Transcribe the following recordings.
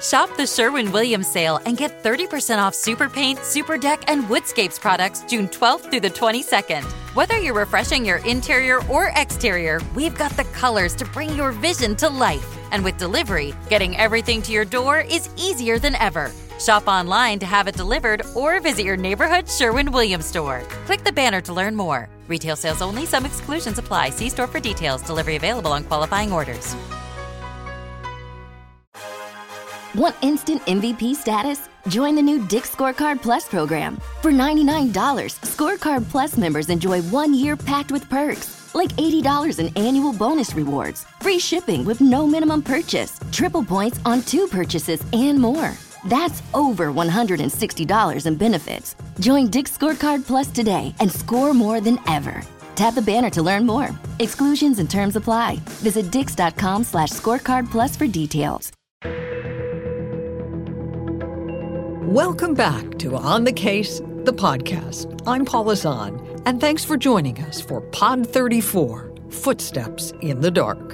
Shop the Sherwin-Williams sale and get 30% off Super Paint, Super Deck, and Woodscapes products June 12th through the 22nd. Whether you're refreshing your interior or exterior, we've got the colors to bring your vision to life. And with delivery, getting everything to your door is easier than ever. Shop online to have it delivered or visit your neighborhood Sherwin-Williams store. Click the banner to learn more. Retail sales only. Some exclusions apply. See store for details. Delivery available on qualifying orders. Want instant MVP status? Join the new Dick's Scorecard Plus program. For $99, Scorecard Plus members enjoy 1 year packed with perks, like $80 in annual bonus rewards, free shipping with no minimum purchase, triple points on 2 purchases, and more. That's over $160 in benefits. Join Dick's Scorecard Plus today and score more than ever. Tap the banner to learn more. Exclusions and terms apply. Visit dix.com/scorecardplus for details. Welcome back to On the Case, the podcast. I'm Paula Zahn, and thanks for joining us for Pod 34, Footsteps in the Dark.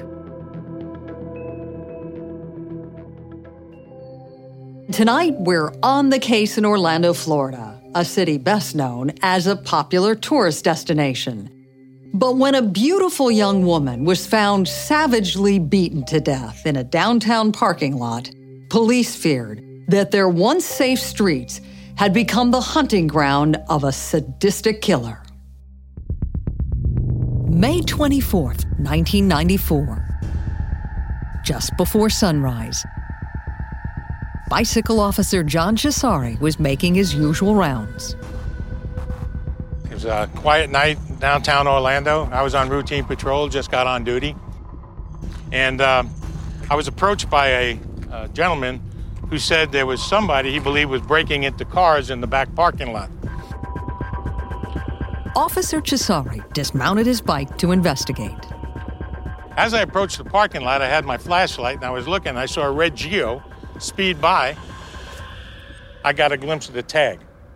Tonight, we're on the case in Orlando, Florida, a city best known as a popular tourist destination. But when a beautiful young woman was found savagely beaten to death in a downtown parking lot, police feared that their once safe streets had become the hunting ground of a sadistic killer. May 24th, 1994. Just before sunrise, bicycle officer John Cesari was making his usual rounds. It was a quiet night downtown Orlando. I was on routine patrol, just got on duty. And I was approached by a gentleman who said there was somebody he believed was breaking into cars in the back parking lot. Officer Cesari dismounted his bike to investigate. As I approached the parking lot, I had my flashlight and I was looking. I saw a red Geo speed by. I got a glimpse of the tag.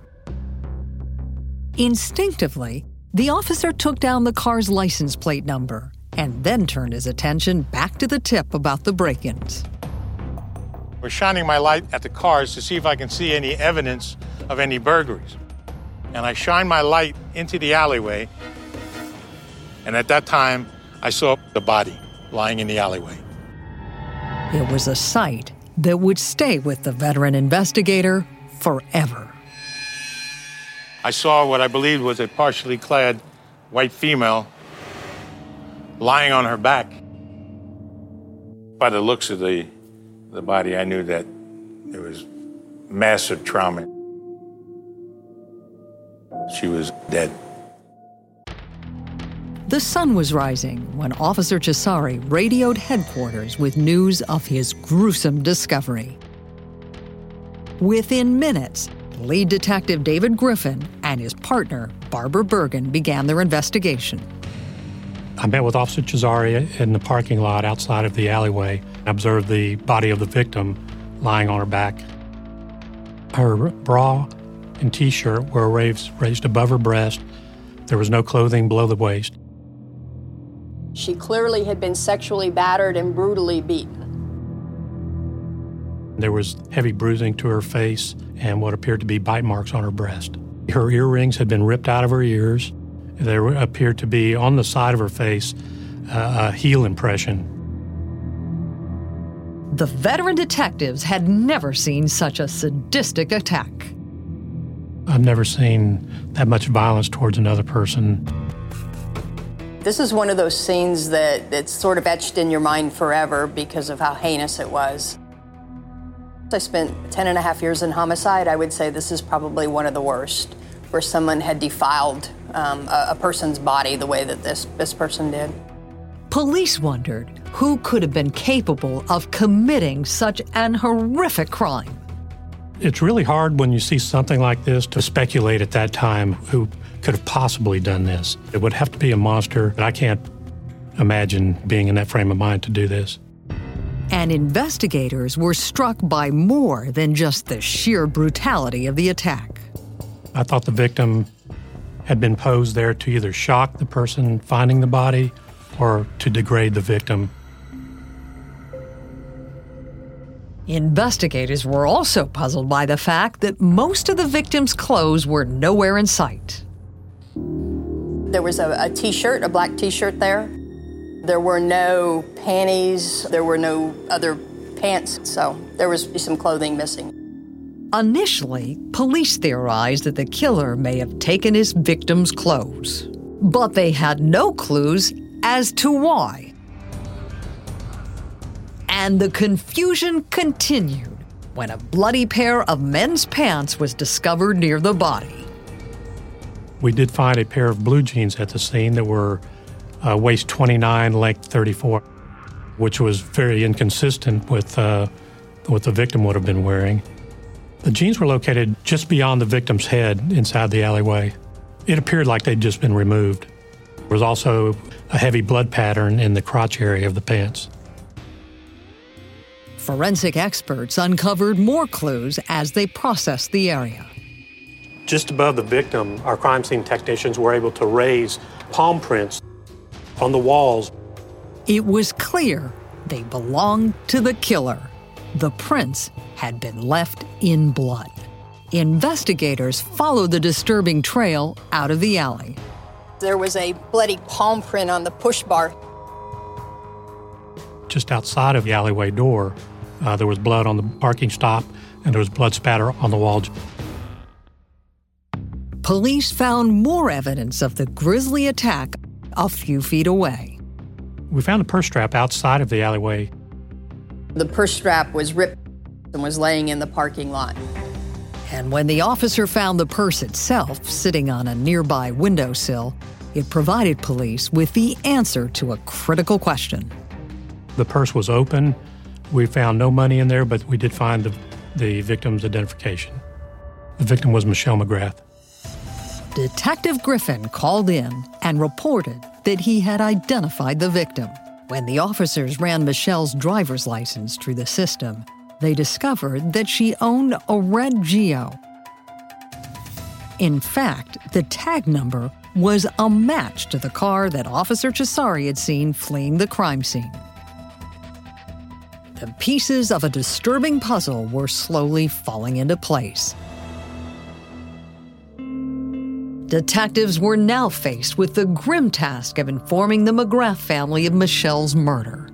Instinctively, the officer took down the car's license plate number and then turned his attention back to the tip about the break-ins. I was shining my light at the cars to see if I can see any evidence of any burglaries. And I shined my light into the alleyway, and at that time, I saw the body lying in the alleyway. It was a sight that would stay with the veteran investigator forever. I saw what I believed was a partially clad white female lying on her back. By the looks of the body, I knew that there was massive trauma. She was dead. The sun was rising when Officer Cesari radioed headquarters with news of his gruesome discovery. Within minutes, lead detective David Griffin and his partner, Barbara Bergen, began their investigation. I met with Officer Cesari in the parking lot outside of the alleyway and observed the body of the victim lying on her back. Her bra and T-shirt were raised above her breast. There was no clothing below the waist. She clearly had been sexually battered and brutally beaten. There was heavy bruising to her face and what appeared to be bite marks on her breast. Her earrings had been ripped out of her ears. There appeared to be on the side of her face a heel impression. The veteran detectives had never seen such a sadistic attack. I've never seen that much violence towards another person. This is one of those scenes that's sort of etched in your mind forever because of how heinous it was. I spent 10 and a half years in homicide. I would say this is probably one of the worst, where someone had defiled a person's body the way that this person did. Police wondered who could have been capable of committing such an horrific crime. It's really hard when you see something like this to speculate at that time who could have possibly done this. It would have to be a monster. I can't imagine being in that frame of mind to do this. And investigators were struck by more than just the sheer brutality of the attack. I thought the victim had been posed there to either shock the person finding the body or to degrade the victim. Investigators were also puzzled by the fact that most of the victims' clothes were nowhere in sight. There was a t-shirt, a black t-shirt there. There were no panties, there were no other pants, so there was some clothing missing. Initially, police theorized that the killer may have taken his victims' clothes, but they had no clues as to why. And the confusion continued when a bloody pair of men's pants was discovered near the body. We did find a pair of blue jeans at the scene that were waist 29, length 34, which was very inconsistent with what the victim would have been wearing. The jeans were located just beyond the victim's head inside the alleyway. It appeared like they'd just been removed. There was also a heavy blood pattern in the crotch area of the pants. Forensic experts uncovered more clues as they processed the area. Just above the victim, our crime scene technicians were able to raise palm prints on the walls. It was clear they belonged to the killer. The prints had been left in blood. Investigators followed the disturbing trail out of the alley. There was a bloody palm print on the push bar. Just outside of the alleyway door, there was blood on the parking stop, and there was blood spatter on the wall. Police found more evidence of the grisly attack a few feet away. We found a purse strap outside of the alleyway. The purse strap was ripped and was laying in the parking lot. And when the officer found the purse itself sitting on a nearby windowsill, it provided police with the answer to a critical question. The purse was open. We found no money in there, but we did find the victim's identification. The victim was Michelle McGrath. Detective Griffin called in and reported that he had identified the victim. When the officers ran Michelle's driver's license through the system, they discovered that she owned a red Geo. In fact, the tag number was a match to the car that Officer Cesari had seen fleeing the crime scene. The pieces of a disturbing puzzle were slowly falling into place. Detectives were now faced with the grim task of informing the McGrath family of Michelle's murder.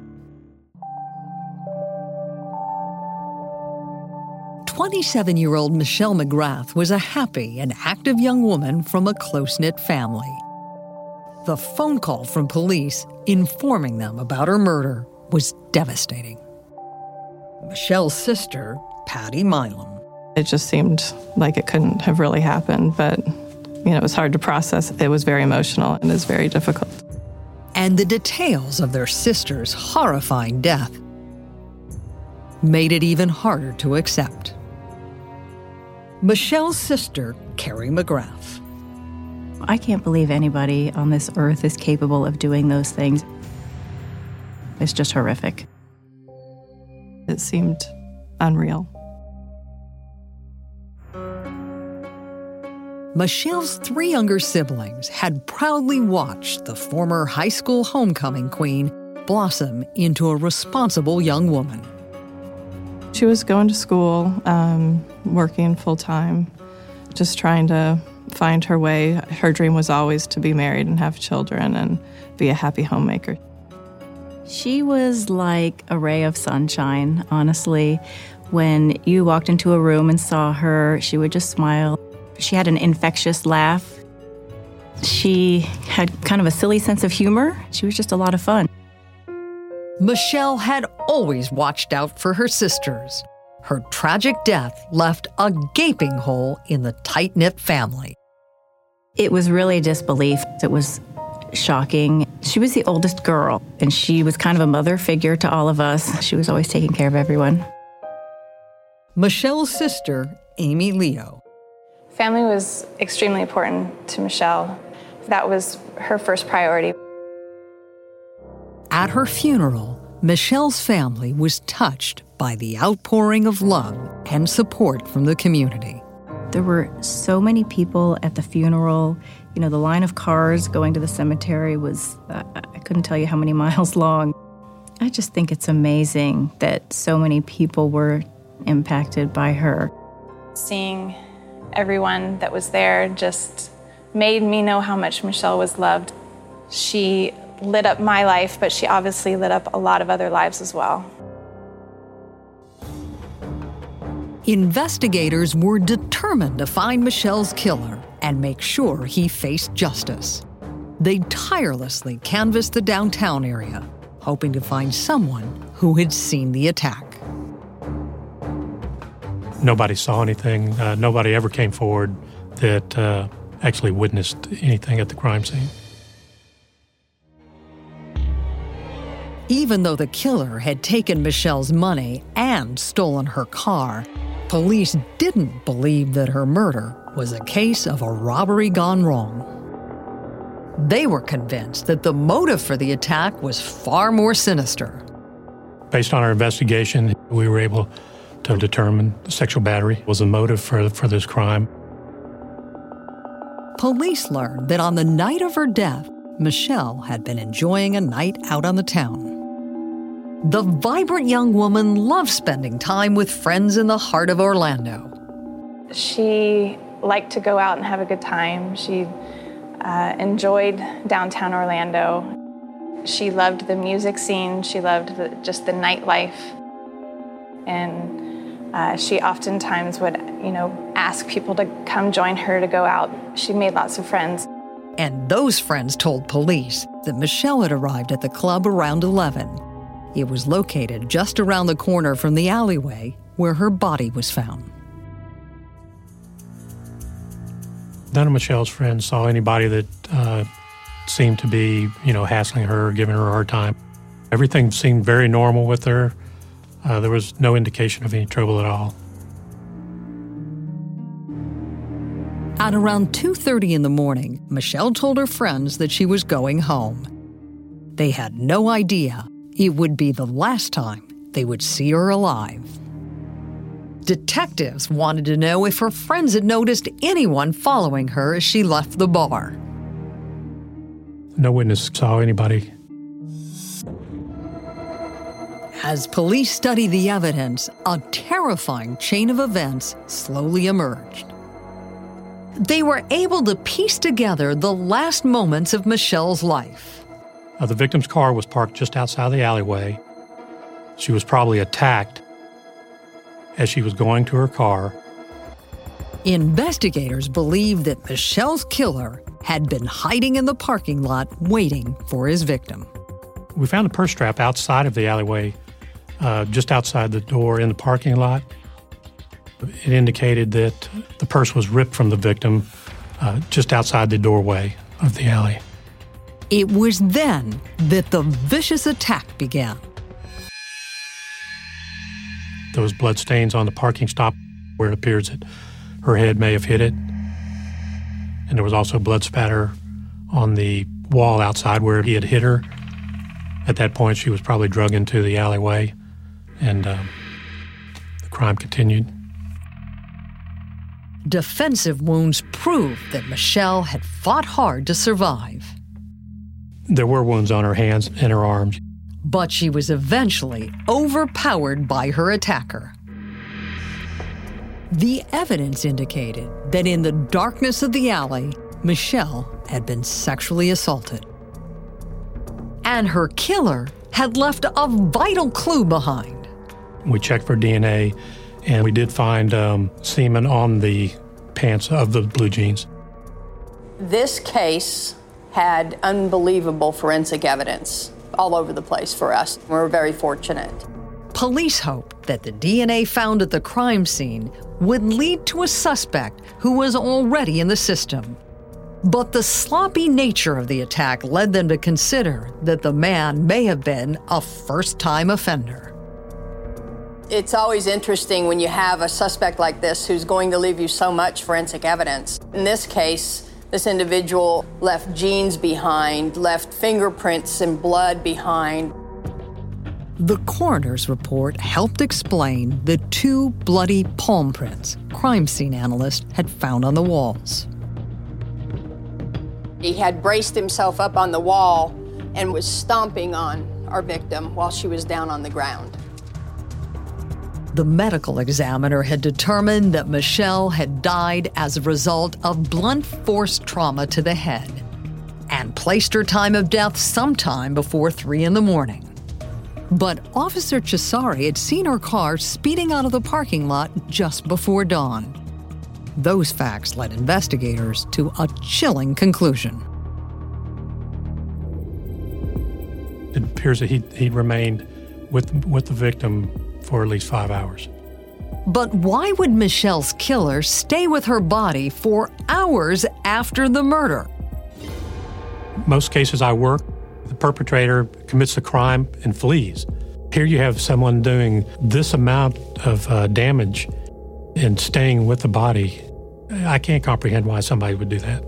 27-year-old Michelle McGrath was a happy and active young woman from a close-knit family. The phone call from police informing them about her murder was devastating. Michelle's sister, Patty Milam. It just seemed like it couldn't have really happened, but it was hard to process. It was very emotional and it was very difficult. And the details of their sister's horrifying death made it even harder to accept. Michelle's sister, Carrie McGrath. I can't believe anybody on this earth is capable of doing those things. It's just horrific. It seemed unreal. Michelle's 3 younger siblings had proudly watched the former high school homecoming queen blossom into a responsible young woman. She was going to school, working full-time, just trying to find her way. Her dream was always to be married and have children and be a happy homemaker. She was like a ray of sunshine, honestly. When you walked into a room and saw her, she would just smile. She had an infectious laugh. She had kind of a silly sense of humor. She was just a lot of fun. Michelle had always watched out for her sisters. Her tragic death left a gaping hole in the tight-knit family. It was really disbelief. It was shocking. She was the oldest girl, and she was kind of a mother figure to all of us. She was always taking care of everyone. Michelle's sister, Amy Leo. Family was extremely important to Michelle. That was her first priority. At her funeral, Michelle's family was touched by the outpouring of love and support from the community. There were so many people at the funeral. The line of cars going to the cemetery was, I couldn't tell you how many miles long. I just think it's amazing that so many people were impacted by her. Seeing everyone that was there just made me know how much Michelle was loved. She lit up my life, but she obviously lit up a lot of other lives as well. Investigators were determined to find Michelle's killer and make sure he faced justice. They tirelessly canvassed the downtown area, hoping to find someone who had seen the attack. Nobody saw anything. Nobody ever came forward that actually witnessed anything at the crime scene. Even though the killer had taken Michelle's money and stolen her car, police didn't believe that her murder was a case of a robbery gone wrong. They were convinced that the motive for the attack was far more sinister. Based on our investigation, we were able to determine sexual battery was the motive for this crime. Police learned that on the night of her death, Michelle had been enjoying a night out on the town. The vibrant young woman loved spending time with friends in the heart of Orlando. She liked to go out and have a good time. She enjoyed downtown Orlando. She loved the music scene. She loved just the nightlife. And she oftentimes would, ask people to come join her to go out. She made lots of friends. And those friends told police that Michelle had arrived at the club around 11. It was located just around the corner from the alleyway where her body was found. None of Michelle's friends saw anybody that seemed to be, hassling her, giving her a hard time. Everything seemed very normal with her. There was no indication of any trouble at all. At around 2:30 in the morning, Michelle told her friends that she was going home. They had no idea it would be the last time they would see her alive. Detectives wanted to know if her friends had noticed anyone following her as she left the bar. No witness saw anybody. As police studied the evidence, a terrifying chain of events slowly emerged. They were able to piece together the last moments of Michelle's life. The victim's car was parked just outside the alleyway. She was probably attacked as she was going to her car. Investigators believe that Michelle's killer had been hiding in the parking lot waiting for his victim. We found a purse strap outside of the alleyway, just outside the door in the parking lot. It indicated that the purse was ripped from the victim just outside the doorway of the alley. It was then that the vicious attack began. There was blood stains on the parking stop where it appears that her head may have hit it. And there was also blood spatter on the wall outside where he had hit her. At that point, she was probably dragged into the alleyway, and the crime continued. Defensive wounds proved that Michelle had fought hard to survive. There were wounds on her hands and her arms. But she was eventually overpowered by her attacker. The evidence indicated that in the darkness of the alley, Michelle had been sexually assaulted. And her killer had left a vital clue behind. We checked for DNA, and we did find semen on the pants of the blue jeans. This case had unbelievable forensic evidence all over the place for us. We're very fortunate. Police hoped that the DNA found at the crime scene would lead to a suspect who was already in the system. But the sloppy nature of the attack led them to consider that the man may have been a first-time offender. It's always interesting when you have a suspect like this who's going to leave you so much forensic evidence. In this case, this individual left jeans behind, left fingerprints and blood behind. The coroner's report helped explain the 2 bloody palm prints crime scene analysts had found on the walls. He had braced himself up on the wall and was stomping on our victim while she was down on the ground. The medical examiner had determined that Michelle had died as a result of blunt force trauma to the head and placed her time of death sometime before 3 a.m. But Officer Cesari had seen her car speeding out of the parking lot just before dawn. Those facts led investigators to a chilling conclusion. It appears that he remained with the victim for at least 5 hours. But why would Michelle's killer stay with her body for hours after the murder? Most cases I work, the perpetrator commits the crime and flees. Here you have someone doing this amount of damage and staying with the body. I can't comprehend why somebody would do that.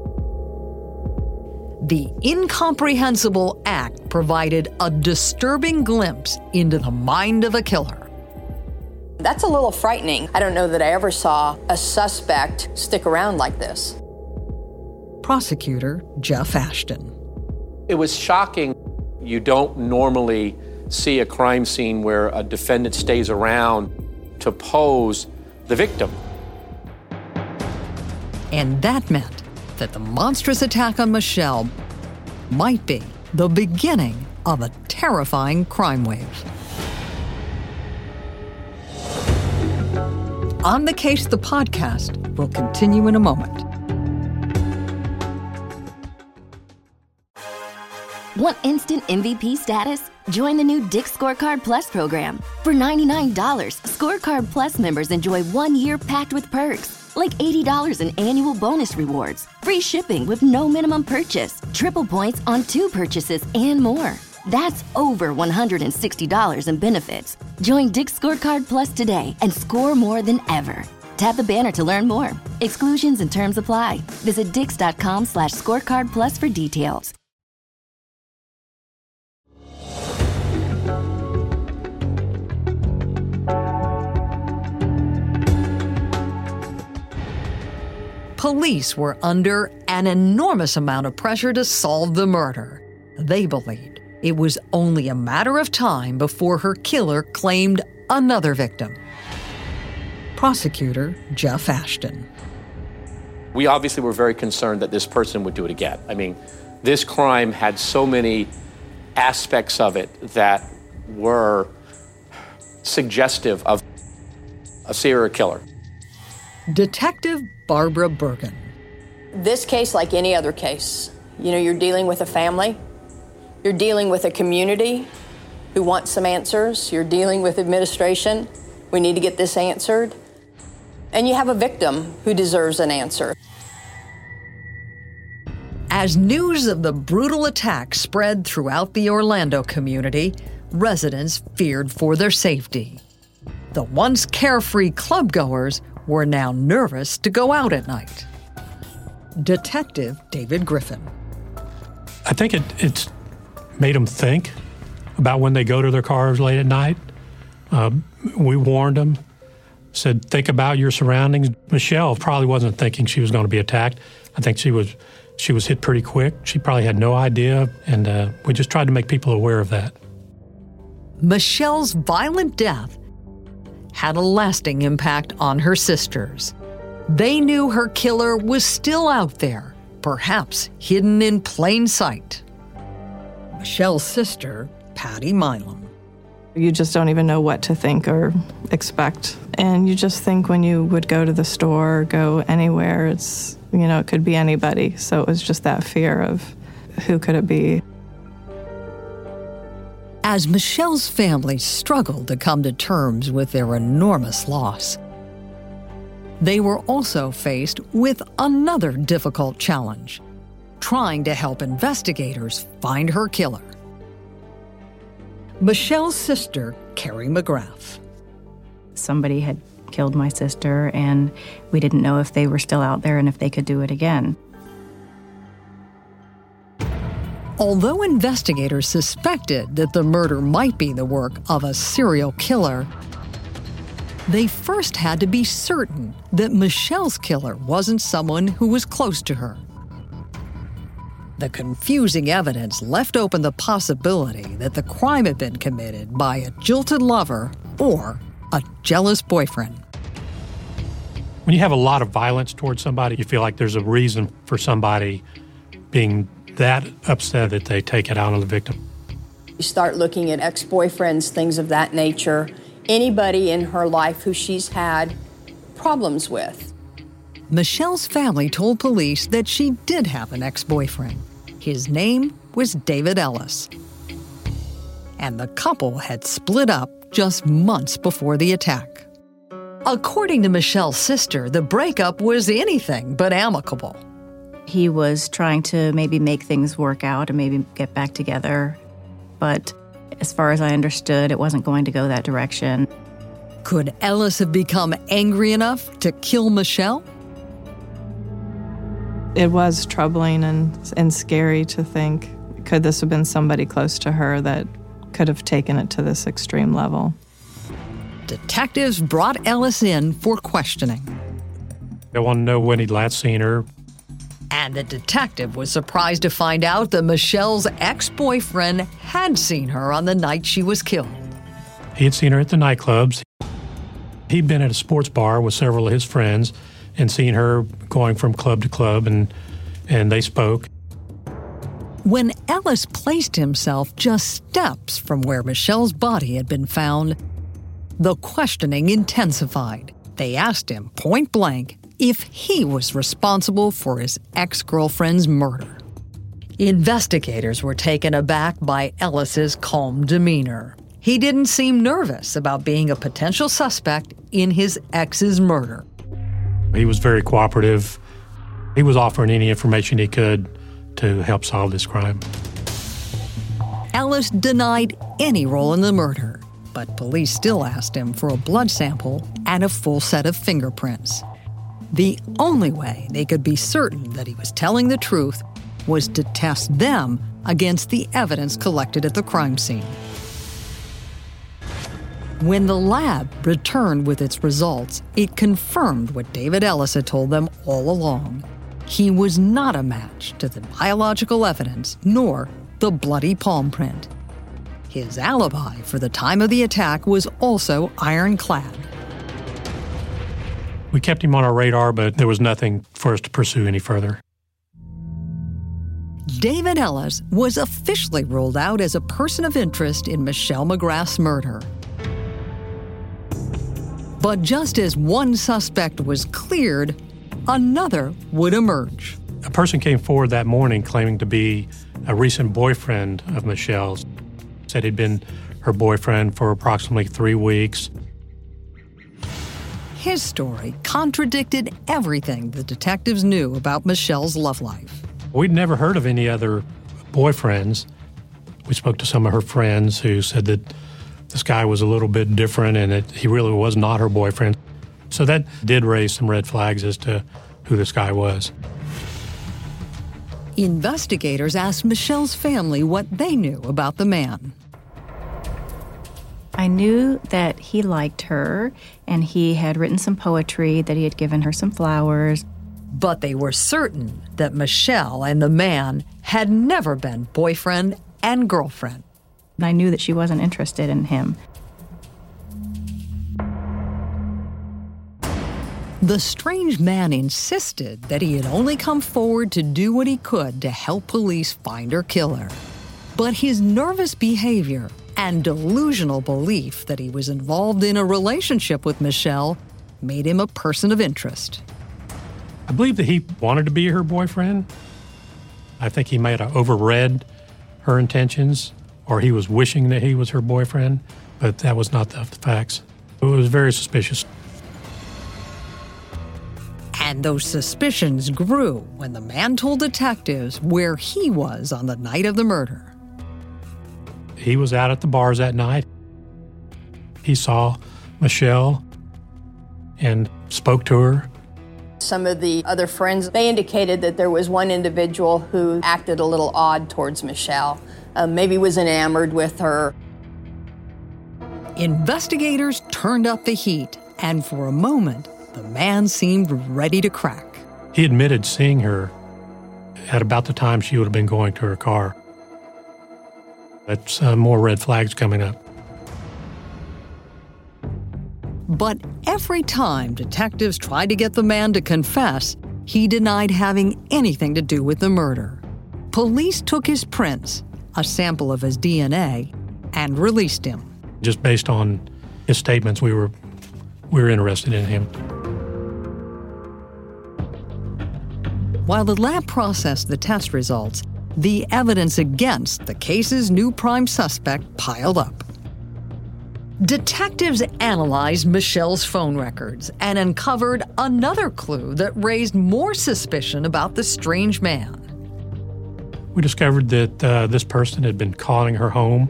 The incomprehensible act provided a disturbing glimpse into the mind of a killer. That's a little frightening. I don't know that I ever saw a suspect stick around like this. Prosecutor Jeff Ashton. It was shocking. You don't normally see a crime scene where a defendant stays around to pose the victim. And that meant that the monstrous attack on Michelle might be the beginning of a terrifying crime wave. On the Case, the podcast will continue in a moment. Want instant MVP status? Join the new Dick's Scorecard Plus program. For $99, Scorecard Plus members enjoy 1 year packed with perks, like $80 in annual bonus rewards, free shipping with no minimum purchase, triple points on 2 purchases, and more. That's over $160 in benefits. Join Dick's Scorecard Plus today and score more than ever. Tap the banner to learn more. Exclusions and terms apply. Visit dix.com/scorecard plus for details. Police were under an enormous amount of pressure to solve the murder. They believed it was only a matter of time before her killer claimed another victim. Prosecutor Jeff Ashton. We obviously were very concerned that this person would do it again. I mean, this crime had so many aspects of it that were suggestive of a serial killer. Detective Barbara Bergen. This case, like any other case, you're dealing with a family. You're dealing with a community who wants some answers. You're dealing with administration. We need to get this answered. And you have a victim who deserves an answer. As news of the brutal attack spread throughout the Orlando community, residents feared for their safety. The once carefree clubgoers were now nervous to go out at night. Detective David Griffin. I think it's made them think about when they go to their cars late at night. We warned them, said, think about your surroundings. Michelle probably wasn't thinking she was going to be attacked. I think she was hit pretty quick. She probably had no idea, and we just tried to make people aware of that. Michelle's violent death had a lasting impact on her sisters. They knew her killer was still out there, perhaps hidden in plain sight. Michelle's sister, Patty Milam. You just don't even know what to think or expect. And you just think when you would go to the store or go anywhere, it could be anybody. So it was just that fear of who could it be. As Michelle's family struggled to come to terms with their enormous loss, they were also faced with another difficult challenge, trying to help investigators find her killer. Michelle's sister, Carrie McGrath. Somebody had killed my sister, and we didn't know if they were still out there and if they could do it again. Although investigators suspected that the murder might be the work of a serial killer, they first had to be certain that Michelle's killer wasn't someone who was close to her. The confusing evidence left open the possibility that the crime had been committed by a jilted lover or a jealous boyfriend. When you have a lot of violence towards somebody, you feel like there's a reason for somebody being that upset that they take it out on the victim. You start looking at ex-boyfriends, things of that nature, anybody in her life who she's had problems with. Michelle's family told police that she did have an ex-boyfriend. His name was David Ellis. And the couple had split up just months before the attack. According to Michelle's sister, the breakup was anything but amicable. He was trying to maybe make things work out and maybe get back together. But as far as I understood, it wasn't going to go that direction. Could Ellis have become angry enough to kill Michelle? It was troubling and scary to think, could this have been somebody close to her that could have taken it to this extreme level? Detectives brought Ellis in for questioning. They wanted to know when he'd last seen her. And the detective was surprised to find out that Michelle's ex-boyfriend had seen her on the night she was killed. He had seen her at the nightclubs. He'd been at a sports bar with several of his friends and seen her going from club to club, and they spoke. When Ellis placed himself just steps from where Michelle's body had been found, the questioning intensified. They asked him point blank if he was responsible for his ex-girlfriend's murder. Investigators were taken aback by Ellis's calm demeanor. He didn't seem nervous about being a potential suspect in his ex's murder. He was very cooperative. He was offering any information he could to help solve this crime. Ellis denied any role in the murder, but police still asked him for a blood sample and a full set of fingerprints. The only way they could be certain that he was telling the truth was to test them against the evidence collected at the crime scene. When the lab returned with its results, it confirmed what David Ellis had told them all along. He was not a match to the biological evidence nor the bloody palm print. His alibi for the time of the attack was also ironclad. We kept him on our radar, but there was nothing for us to pursue any further. David Ellis was officially ruled out as a person of interest in Michelle McGrath's murder. But just as one suspect was cleared, another would emerge. A person came forward that morning claiming to be a recent boyfriend of Michelle's. Said he'd been her boyfriend for approximately 3 weeks. His story contradicted everything the detectives knew about Michelle's love life. We'd never heard of any other boyfriends. We spoke to some of her friends who said that this guy was a little bit different and that he really was not her boyfriend. So that did raise some red flags as to who this guy was. Investigators asked Michelle's family what they knew about the man. I knew that he liked her, and he had written some poetry, that he had given her some flowers. But they were certain that Michelle and the man had never been boyfriend and girlfriend. I knew that she wasn't interested in him. The strange man insisted that he had only come forward to do what he could to help police find her killer. But his nervous behavior and delusional belief that he was involved in a relationship with Michelle made him a person of interest. I believe that he wanted to be her boyfriend. I think he might have overread her intentions, or he was wishing that he was her boyfriend, but that was not the facts. It was very suspicious. And those suspicions grew when the man told detectives where he was on the night of the murder. He was out at the bars that night. He saw Michelle and spoke to her. Some of the other friends, they indicated that there was one individual who acted a little odd towards Michelle, maybe was enamored with her. Investigators turned up the heat, and for a moment, the man seemed ready to crack. He admitted seeing her at about the time she would have been going to her car. That's more red flags coming up. But every time detectives tried to get the man to confess, he denied having anything to do with the murder. Police took his prints, a sample of his DNA, and released him. Just based on his statements, we were interested in him. While the lab processed the test results, the evidence against the case's new prime suspect piled up. Detectives analyzed Michelle's phone records and uncovered another clue that raised more suspicion about the strange man. We discovered that this person had been calling her home.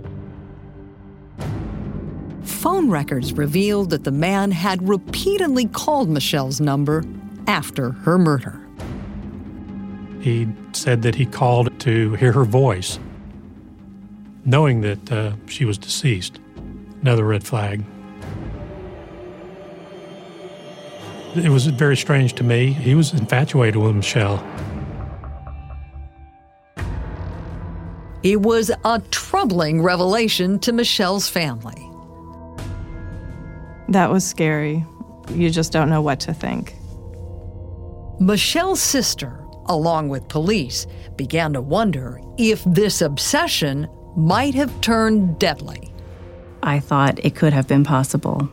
Phone records revealed that the man had repeatedly called Michelle's number after her murder. He said that he called to hear her voice, knowing that she was deceased. Another red flag. It was very strange to me. He was infatuated with Michelle. It was a troubling revelation to Michelle's family. That was scary. You just don't know what to think. Michelle's sister, along with police, began to wonder if this obsession might have turned deadly. I thought it could have been possible.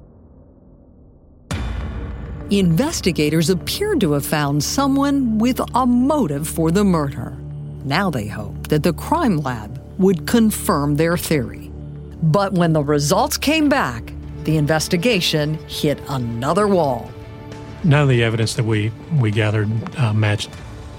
Investigators appeared to have found someone with a motive for the murder. Now they hoped that the crime lab would confirm their theory. But when the results came back, the investigation hit another wall. None of the evidence that we gathered matched.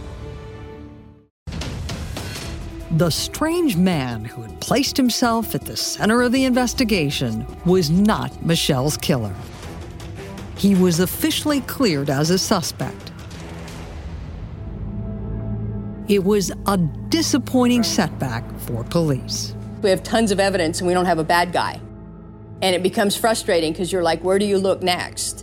The strange man who had placed himself at the center of the investigation was not Michelle's killer. He was officially cleared as a suspect. It was a disappointing setback for police. We have tons of evidence and we don't have a bad guy. And it becomes frustrating because you're like, where do you look next?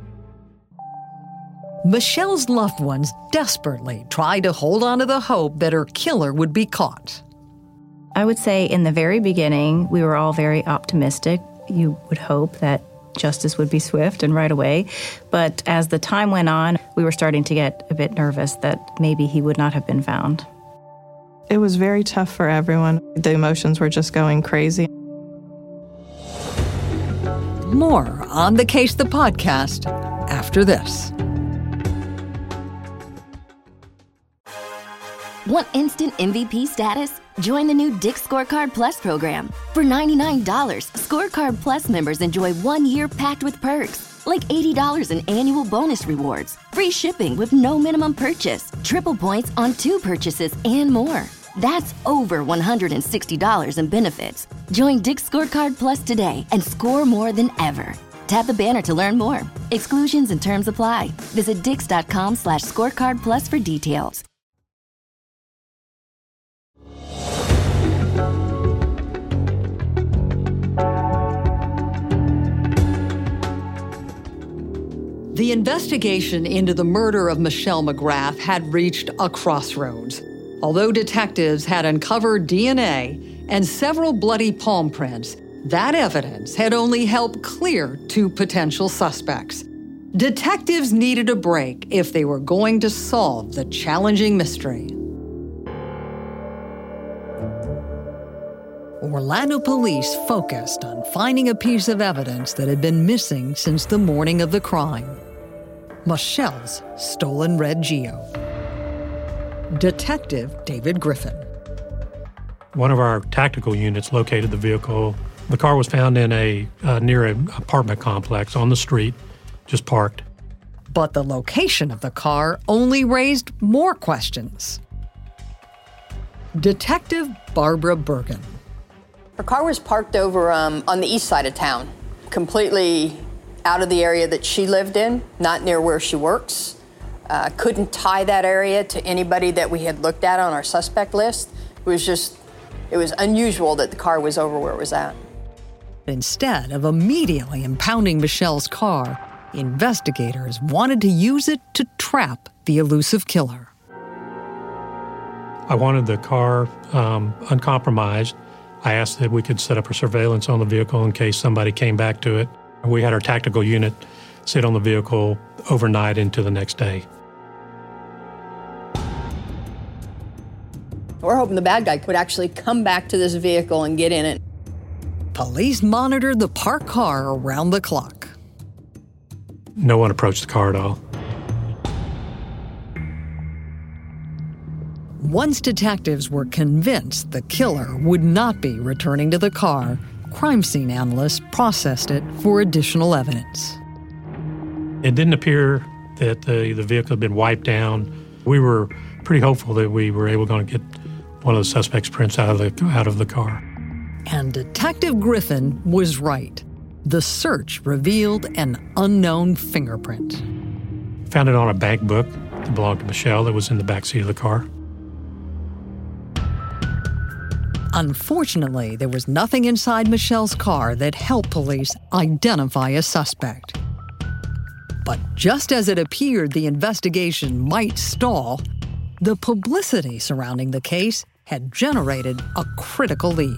Michelle's loved ones desperately tried to hold on to the hope that her killer would be caught. I would say in the very beginning, we were all very optimistic. You would hope that justice would be swift and right away. But as the time went on, we were starting to get a bit nervous that maybe he would not have been found. It was very tough for everyone. The emotions were just going crazy. More on The Case, the podcast, after this. Want instant MVP status? Join the new Dick's Scorecard Plus program. For $99, Scorecard Plus members enjoy 1 year packed with perks, like $80 in annual bonus rewards, free shipping with no minimum purchase, triple points on 2 purchases, and more. That's over $160 in benefits. Join Dick's Scorecard Plus today and score more than ever. Tap the banner to learn more. Exclusions and terms apply. Visit dix.com/scorecard plus for details. The investigation into the murder of Michelle McGrath had reached a crossroads. Although detectives had uncovered DNA and several bloody palm prints, that evidence had only helped clear 2 potential suspects. Detectives needed a break if they were going to solve the challenging mystery. Orlando police focused on finding a piece of evidence that had been missing since the morning of the crime: Michelle's stolen red Geo. Detective David Griffin. One of our tactical units located the vehicle. The car was found in near an apartment complex on the street, just parked. But the location of the car only raised more questions. Detective Barbara Bergen. Her car was parked over on the east side of town, completely out of the area that she lived in, not near where she works. Couldn't tie that area to anybody that we had looked at on our suspect list. It was unusual that the car was over where it was at. Instead of immediately impounding Michelle's car, investigators wanted to use it to trap the elusive killer. I wanted the car uncompromised. I asked that we could set up a surveillance on the vehicle in case somebody came back to it. We had our tactical unit sit on the vehicle overnight into the next day. We're hoping the bad guy would actually come back to this vehicle and get in it. Police monitored the parked car around the clock. No one approached the car at all. Once detectives were convinced the killer would not be returning to the car, crime scene analysts processed it for additional evidence. It didn't appear that the vehicle had been wiped down. We were pretty hopeful that we were able to get one of the suspect's prints out of the car. And Detective Griffin was right. The search revealed an unknown fingerprint. Found it on a bank book that belonged to Michelle that was in the backseat of the car. Unfortunately, there was nothing inside Michelle's car that helped police identify a suspect. But just as it appeared the investigation might stall, the publicity surrounding the case had generated a critical lead.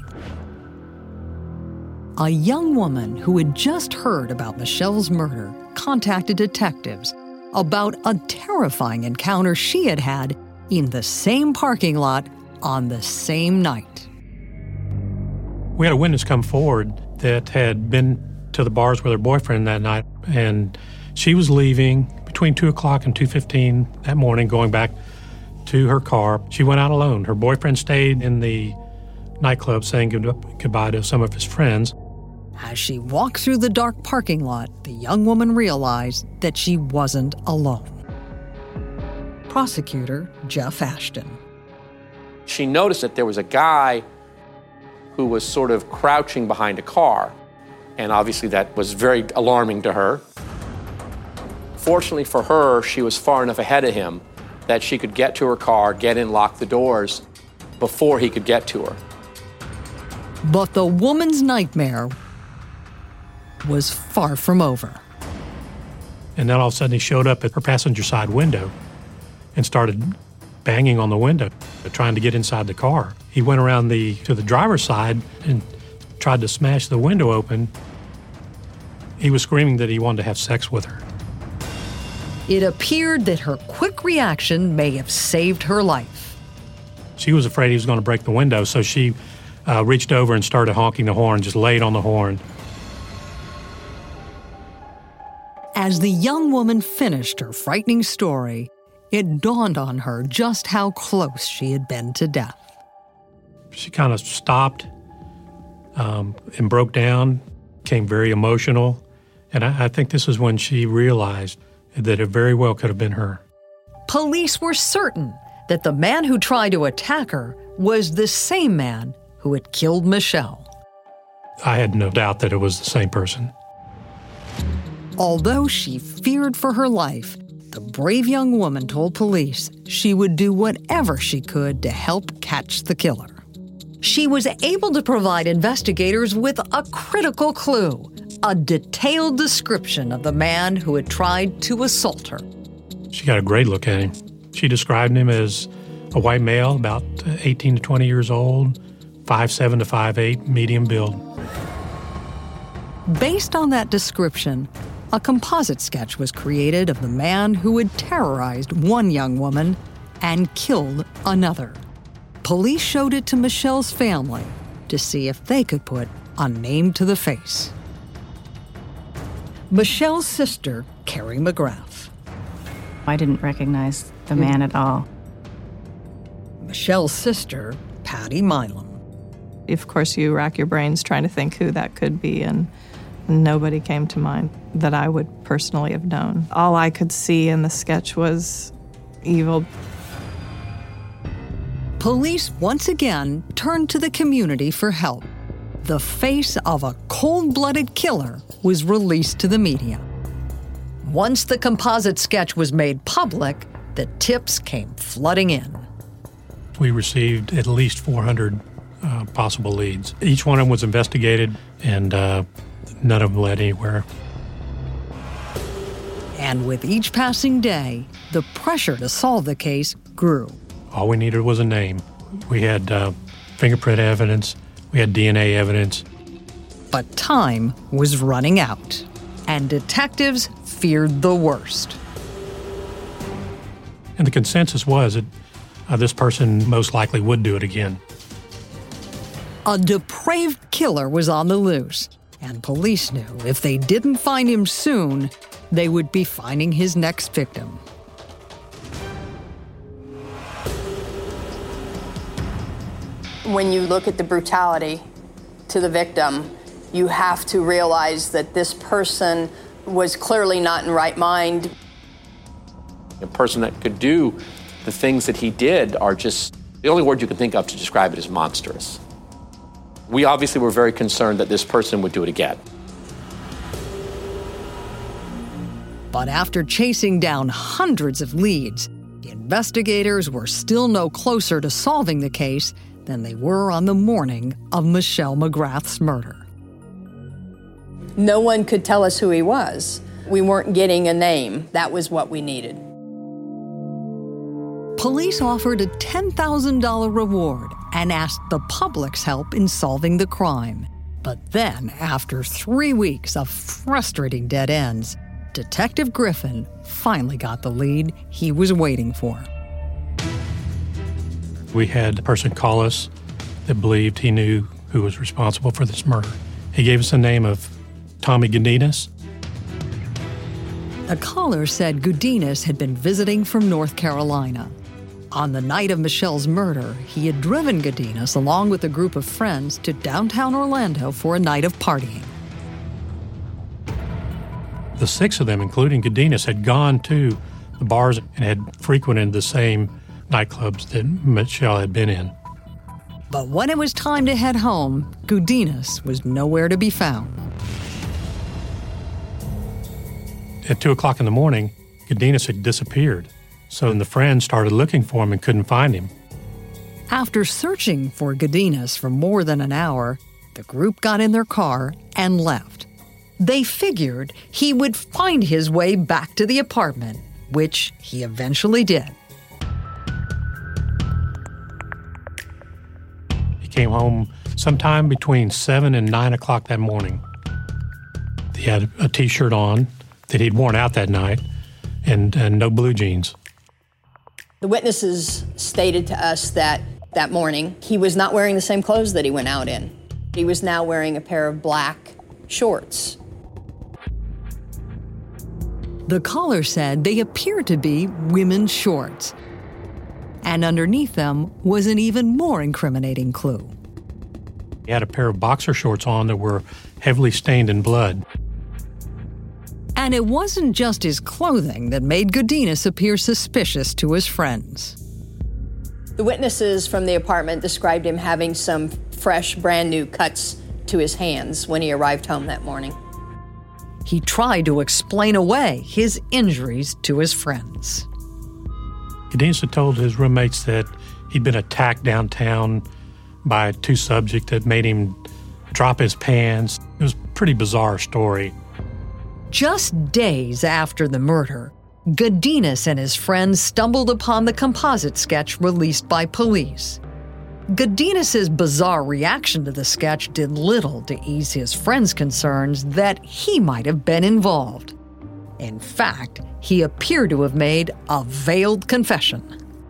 A young woman who had just heard about Michelle's murder contacted detectives about a terrifying encounter she had had in the same parking lot on the same night. We had a witness come forward that had been to the bars with her boyfriend that night, and she was leaving between 2 o'clock and 2:15 that morning, going back to her car. She went out alone. Her boyfriend stayed in the nightclub saying goodbye to some of his friends. As she walked through the dark parking lot, the young woman realized that she wasn't alone. Prosecutor Jeff Ashton. She noticed that there was a guy who was sort of crouching behind a car, and obviously that was very alarming to her. Fortunately for her, she was far enough ahead of him that she could get to her car, get in, lock the doors before he could get to her. But the woman's nightmare was far from over. And then all of a sudden he showed up at her passenger side window and started banging on the window, trying to get inside the car. He went around to the driver's side and tried to smash the window open. He was screaming that he wanted to have sex with her. It appeared that her quick reaction may have saved her life. She was afraid he was going to break the window, so she reached over and started honking the horn, just laid on the horn. As the young woman finished her frightening story, it dawned on her just how close she had been to death. She kind of stopped and broke down, became very emotional, and I think this is when she realized that it very well could have been her. Police were certain that the man who tried to attack her was the same man who had killed Michelle. I had no doubt that it was the same person. Although she feared for her life, the brave young woman told police she would do whatever she could to help catch the killer. She was able to provide investigators with a critical clue, a detailed description of the man who had tried to assault her. She got a great look at him. She described him as a white male, about 18 to 20 years old, 5'7" to 5'8", medium build. Based on that description, a composite sketch was created of the man who had terrorized one young woman and killed another. Police showed it to Michelle's family to see if they could put a name to the face. Michelle's sister, Carrie McGrath. I didn't recognize the man at all. Michelle's sister, Patty Milam. Of course, you rack your brains trying to think who that could be, and nobody came to mind that I would personally have known. All I could see in the sketch was evil. Police once again turned to the community for help. The face of a cold-blooded killer was released to the media. Once the composite sketch was made public, the tips came flooding in. We received at least 400 possible leads. Each one of them was investigated, and none of them led anywhere. And with each passing day, the pressure to solve the case grew. All we needed was a name. We had fingerprint evidence. We had DNA evidence. But time was running out, and detectives feared the worst. And the consensus was that this person most likely would do it again. A depraved killer was on the loose, and police knew if they didn't find him soon, they would be finding his next victim. When you look at the brutality to the victim, you have to realize that this person was clearly not in right mind. A person that could do the things that he did are just, the only word you can think of to describe it is monstrous. We obviously were very concerned that this person would do it again. But after chasing down hundreds of leads, the investigators were still no closer to solving the case than they were on the morning of Michelle McGrath's murder. No one could tell us who he was. We weren't getting a name. That was what we needed. Police offered a $10,000 reward and asked the public's help in solving the crime. But then, after 3 weeks of frustrating dead ends, Detective Griffin finally got the lead he was waiting for. We had a person call us that believed he knew who was responsible for this murder. He gave us the name of Tommy Godinez. The caller said Godinez had been visiting from North Carolina. On the night of Michelle's murder, he had driven Godinez along with a group of friends to downtown Orlando for a night of partying. The 6 of them, including Godinez, had gone to the bars and had frequented the same nightclubs that Michelle had been in. But when it was time to head home, Godinez was nowhere to be found. At 2 o'clock in the morning, Godinez had disappeared. So the friends started looking for him and couldn't find him. After searching for Godinez for more than an hour, the group got in their car and left. They figured he would find his way back to the apartment, which he eventually did. He came home sometime between 7 and 9 o'clock that morning. He had a T-shirt on that he'd worn out that night and no blue jeans. The witnesses stated to us that that morning he was not wearing the same clothes that he went out in. He was now wearing a pair of black shorts. The caller said they appeared to be women's shorts. And underneath them was an even more incriminating clue. He had a pair of boxer shorts on that were heavily stained in blood. And it wasn't just his clothing that made Godinez appear suspicious to his friends. The witnesses from the apartment described him having some fresh, brand new cuts to his hands when he arrived home that morning. He tried to explain away his injuries to his friends. Godinez had told his roommates that he'd been attacked downtown by 2 subjects that made him drop his pants. It was a pretty bizarre story. Just days after the murder, Godinez and his friends stumbled upon the composite sketch released by police. Godinez's bizarre reaction to the sketch did little to ease his friends' concerns that he might have been involved. In fact, he appeared to have made a veiled confession.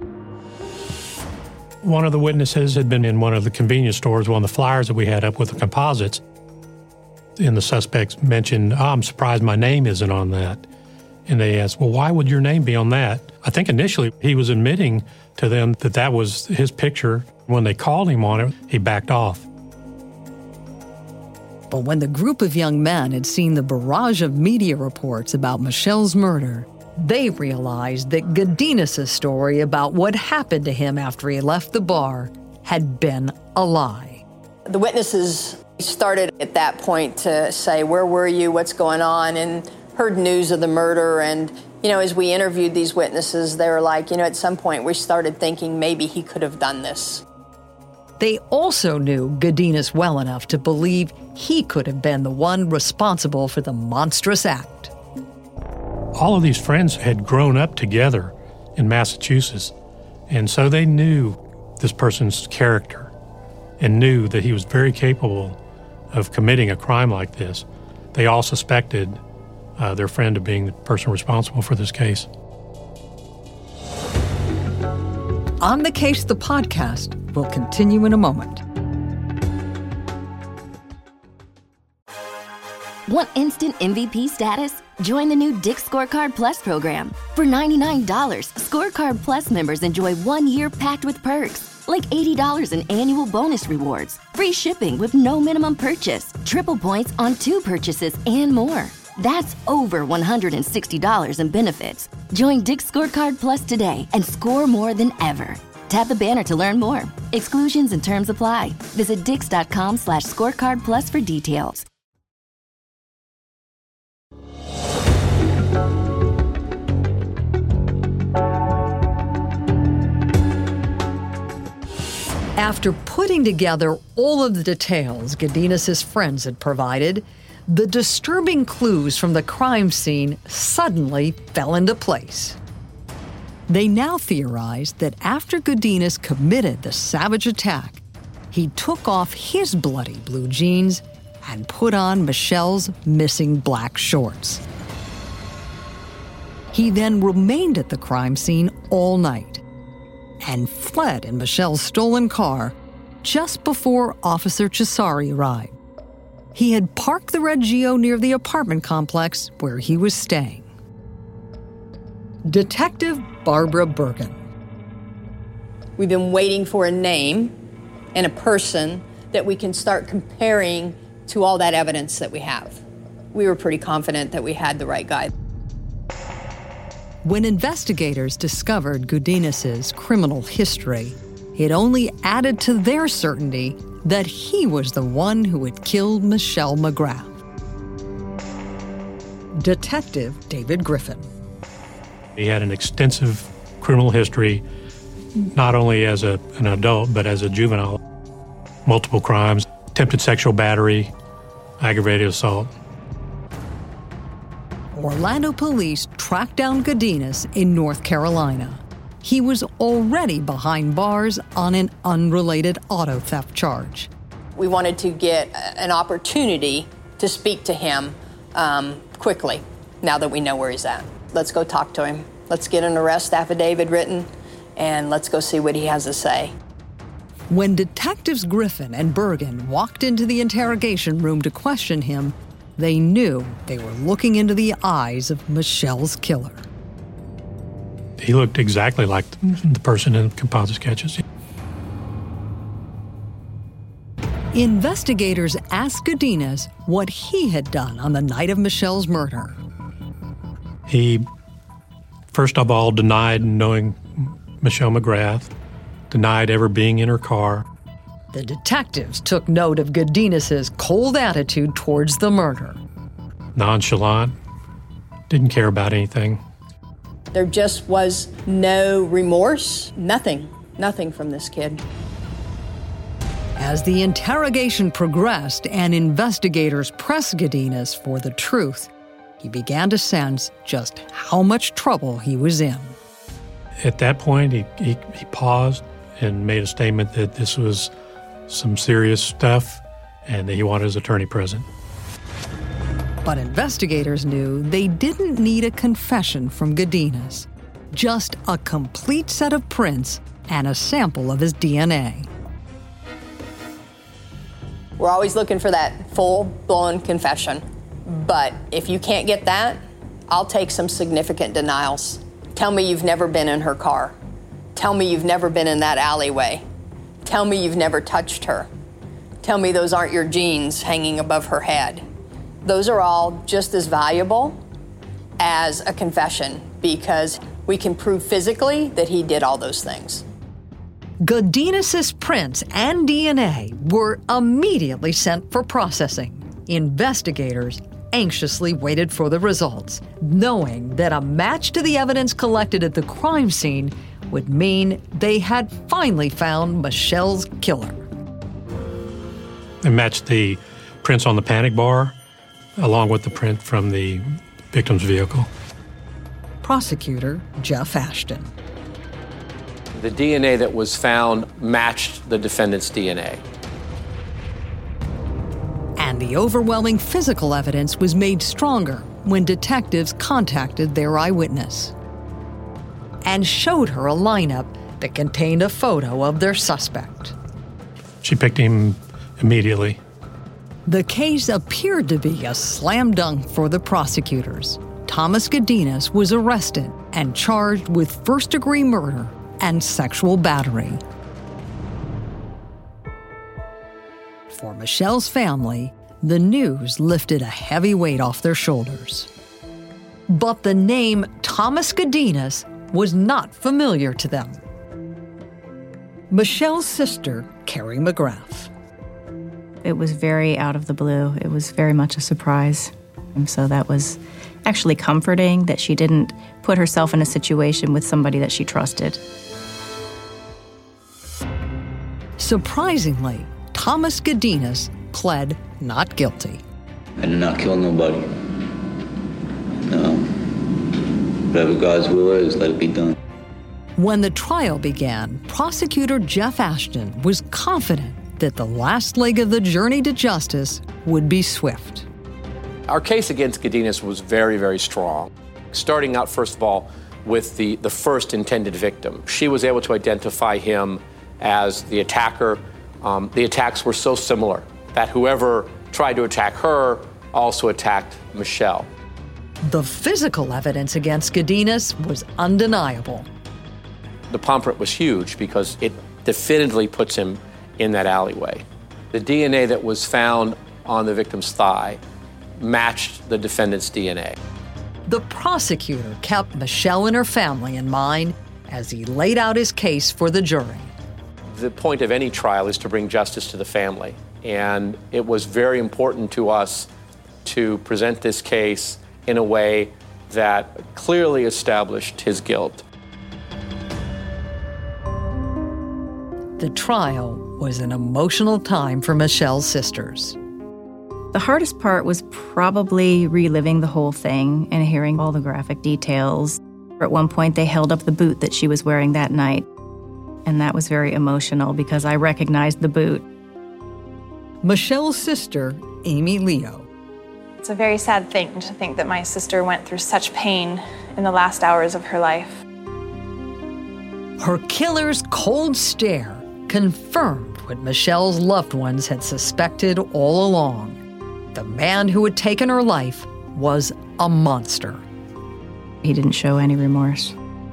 One of the witnesses had been in one of the convenience stores, one of the flyers that we had up with the composites. And the suspects mentioned, I'm surprised my name isn't on that. And they asked, well, why would your name be on that? I think initially he was admitting to them that that was his picture. When they called him on it, he backed off. But when the group of young men had seen the barrage of media reports about Michelle's murder, they realized that Godinez's story about what happened to him after he left the bar had been a lie. The witnesses started at that point to say, where were you, what's going on, and heard news of the murder. And, as we interviewed these witnesses, they were like, at some point we started thinking maybe he could have done this. They also knew Godinez well enough to believe he could have been the one responsible for the monstrous act. All of these friends had grown up together in Massachusetts. And so they knew this person's character and knew that he was very capable of committing a crime like this. They all suspected their friend of being the person responsible for this case. On the Case, the podcast will continue in a moment. Want instant MVP status? Join the new Dick's Scorecard Plus program. For $99, Scorecard Plus members enjoy 1 year packed with perks, like $80 in annual bonus rewards, free shipping with no minimum purchase, triple points on 2 purchases, and more. That's over $160 in benefits. Join Dick's Scorecard Plus today and score more than ever. Tap the banner to learn more. Exclusions and terms apply. Visit dix.com/scorecard plus for details. After putting together all of the details Godinez's friends had provided, the disturbing clues from the crime scene suddenly fell into place. They now theorized that after Godinez committed the savage attack, he took off his bloody blue jeans and put on Michelle's missing black shorts. He then remained at the crime scene all night and fled in Michelle's stolen car just before Officer Cesari arrived. He had parked the red Geo near the apartment complex where he was staying. Detective Barbara Bergen. We've been waiting for a name and a person that we can start comparing to all that evidence that we have. We were pretty confident that we had the right guy. When investigators discovered Godinez's criminal history, it only added to their certainty that he was the one who had killed Michelle McGrath. Detective David Griffin. He had an extensive criminal history, not only as an adult, but as a juvenile. Multiple crimes, attempted sexual battery, aggravated assault. Orlando police tracked down Godinez in North Carolina. He was already behind bars on an unrelated auto theft charge. We wanted to get an opportunity to speak to him quickly, now that we know where he's at. Let's go talk to him. Let's get an arrest affidavit written, and let's go see what he has to say. When Detectives Griffin and Bergen walked into the interrogation room to question him, they knew they were looking into the eyes of Michelle's killer. He looked exactly like the person in composite sketches. Investigators asked Godinez what he had done on the night of Michelle's murder. He, first of all, denied knowing Michelle McGrath, denied ever being in her car. The detectives took note of Godinez's cold attitude towards the murder. Nonchalant, didn't care about anything. There just was no remorse, nothing from this kid. As the interrogation progressed and investigators pressed Godinez for the truth, he began to sense just how much trouble he was in. At that point, he paused and made a statement that this was some serious stuff and that he wanted his attorney present. But investigators knew they didn't need a confession from Godinez, just a complete set of prints and a sample of his DNA. We're always looking for that full-blown confession. But if you can't get that, I'll take some significant denials. Tell me you've never been in her car. Tell me you've never been in that alleyway. Tell me you've never touched her. Tell me those aren't your jeans hanging above her head. Those are all just as valuable as a confession because we can prove physically that he did all those things. Godinez's prints and DNA were immediately sent for processing. Investigators anxiously waited for the results, knowing that a match to the evidence collected at the crime scene would mean they had finally found Michelle's killer. It matched the prints on the panic bar, along with the print from the victim's vehicle. Prosecutor Jeff Ashton. The DNA that was found matched the defendant's DNA. And the overwhelming physical evidence was made stronger when detectives contacted their eyewitness and showed her a lineup that contained a photo of their suspect. She picked him immediately. The case appeared to be a slam dunk for the prosecutors. Thomas Godinez was arrested and charged with first-degree murder and sexual battery. For Michelle's family, the news lifted a heavy weight off their shoulders. But the name Thomas Godinez was not familiar to them. Michelle's sister, Carrie McGrath. It was very out of the blue. It was very much a surprise. And so that was actually comforting that she didn't put herself in a situation with somebody that she trusted. Surprisingly, Thomas Godinez pled not guilty. I did not kill nobody. No. Whatever God's will is, let it be done. When the trial began, prosecutor Jeff Ashton was confident that the last leg of the journey to justice would be swift. Our case against Godinez was very, very strong. Starting out, first of all, with the first intended victim. She was able to identify him as the attacker. The attacks were so similar that whoever tried to attack her also attacked Michelle. The physical evidence against Godinez was undeniable. The palm print was huge because it definitively puts him in that alleyway. The DNA that was found on the victim's thigh matched the defendant's DNA. The prosecutor kept Michelle and her family in mind as he laid out his case for the jury. The point of any trial is to bring justice to the family, and it was very important to us to present this case in a way that clearly established his guilt. The trial was an emotional time for Michelle's sisters. The hardest part was probably reliving the whole thing and hearing all the graphic details. At one point, they held up the boot that she was wearing that night, and that was very emotional because I recognized the boot. Michelle's sister, Amy Leo. It's a very sad thing to think that my sister went through such pain in the last hours of her life. Her killer's cold stare confirmed what Michelle's loved ones had suspected all along. The man who had taken her life was a monster. He didn't show any remorse.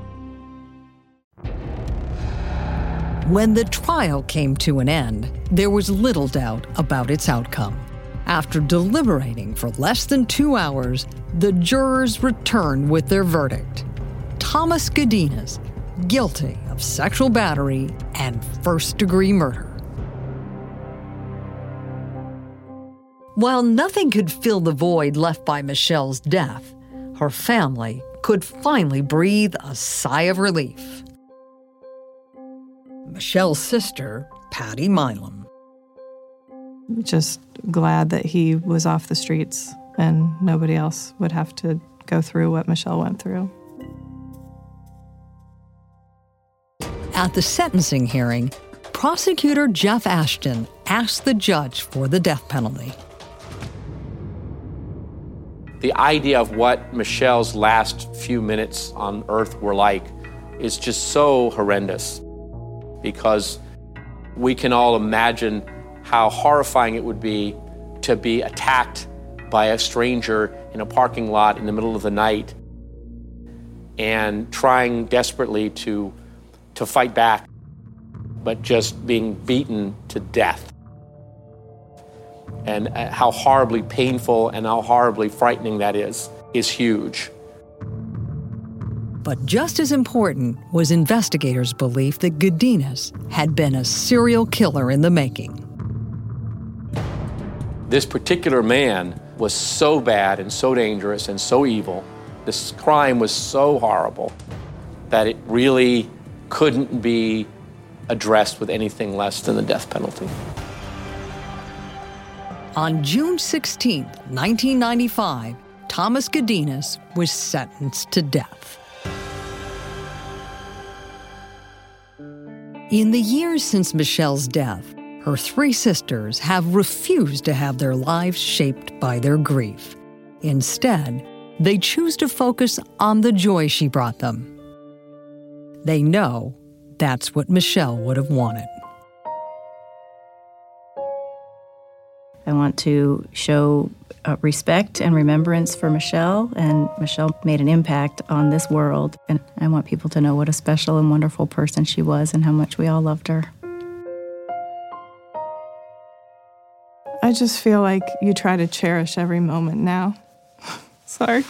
When the trial came to an end, there was little doubt about its outcome. After deliberating for less than 2 hours, the jurors returned with their verdict. Thomas Godinez, guilty of sexual battery and first-degree murder. While nothing could fill the void left by Michelle's death, her family could finally breathe a sigh of relief. Michelle's sister, Patty Milam. Just glad that he was off the streets and nobody else would have to go through what Michelle went through. At the sentencing hearing, prosecutor Jeff Ashton asked the judge for the death penalty. The idea of what Michelle's last few minutes on Earth were like is just so horrendous, because we can all imagine how horrifying it would be to be attacked by a stranger in a parking lot in the middle of the night and trying desperately to fight back, but just being beaten to death. And how horribly painful and how horribly frightening that is huge. But just as important was investigators' belief that Godinez had been a serial killer in the making. This particular man was so bad and so dangerous and so evil, this crime was so horrible, that it really couldn't be addressed with anything less than the death penalty. On June 16, 1995, Thomas Godinez was sentenced to death. In the years since Michelle's death, her 3 sisters have refused to have their lives shaped by their grief. Instead, they choose to focus on the joy she brought them. They know that's what Michelle would have wanted. I want to show respect and remembrance for Michelle, and Michelle made an impact on this world, and I want people to know what a special and wonderful person she was and how much we all loved her. I just feel like you try to cherish every moment now. Sorry.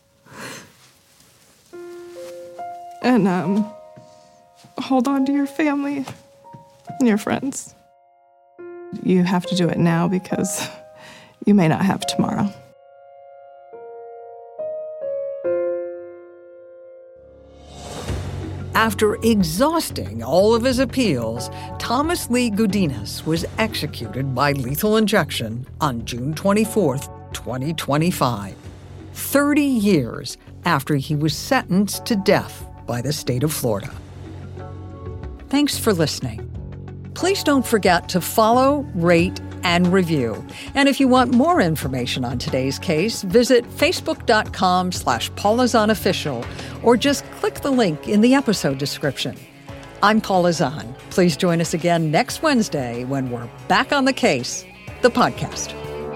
And hold on to your family and your friends. You have to do it now because you may not have tomorrow. After exhausting all of his appeals, Thomas Lee Godinez was executed by lethal injection on June 24, 2025, 30 years after he was sentenced to death by the state of Florida. Thanks for listening. Please don't forget to follow, rate, and review. And if you want more information on today's case, visit facebook.com/Paula Zahn Official or just click the link in the episode description. I'm Paula Zahn. Please join us again next Wednesday when we're back on the case, the podcast.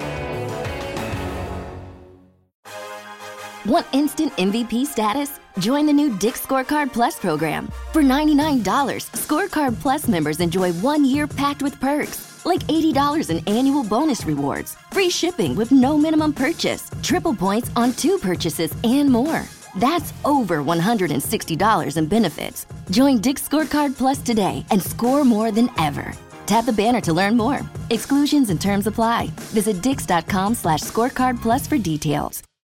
Want instant MVP status? Join the new Dick's Scorecard Plus program. For $99, Scorecard Plus members enjoy 1 year packed with perks, like $80 in annual bonus rewards, free shipping with no minimum purchase, triple points on 2 purchases, and more. That's over $160 in benefits. Join Dick's Scorecard Plus today and score more than ever. Tap the banner to learn more. Exclusions and terms apply. Visit dix.com/scorecardplus for details.